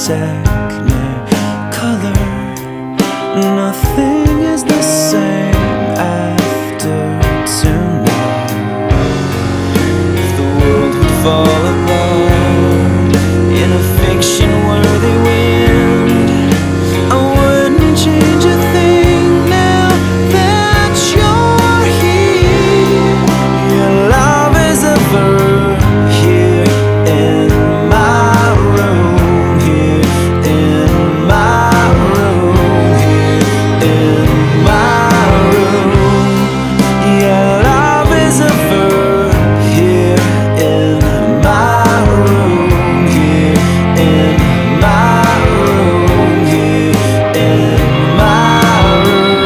technicolor. Nothing is the same after tonight. If the world would fall apart in a fiction-worthy wind, I wouldn't change a thing now that you're here. Your love is a verb here in my room, here in my room, here in my room. Your love is a verb here in my room, here in my room, here in my room.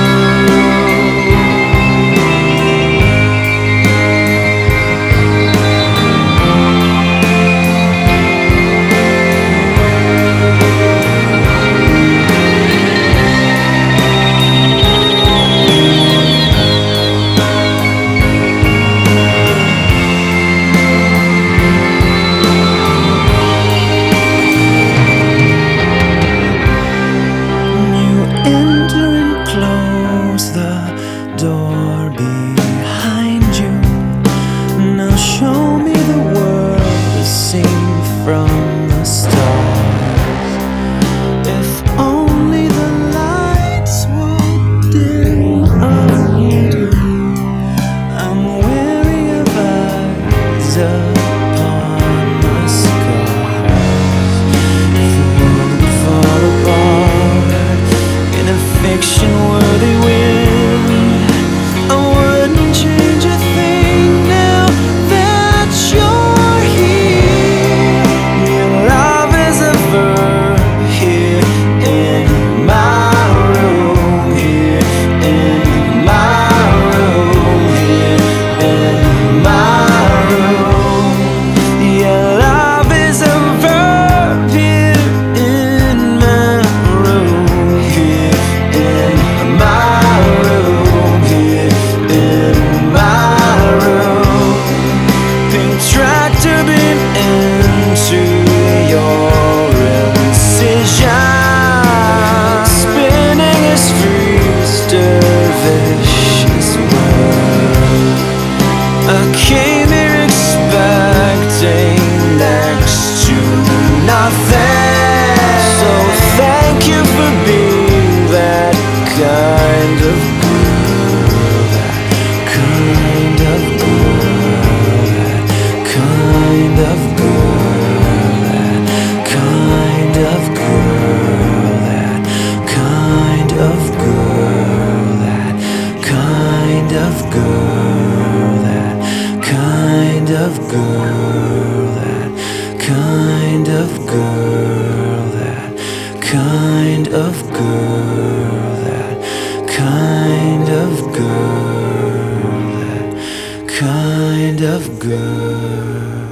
Door behind you. Now show me the world as seen from the stars. If only the lights would dim under. I'm weary of eyes upon my scars. If the world would fall apart in a fiction-worthy wind, came here expecting next to nothing. So thank you for being that kind of girl, that kind of girl, that kind of girl, that kind of girl, that kind of girl, that kind of girl, that kind of girl, that kind of girl, that kind of girl, that kind of girl, that kind of girl.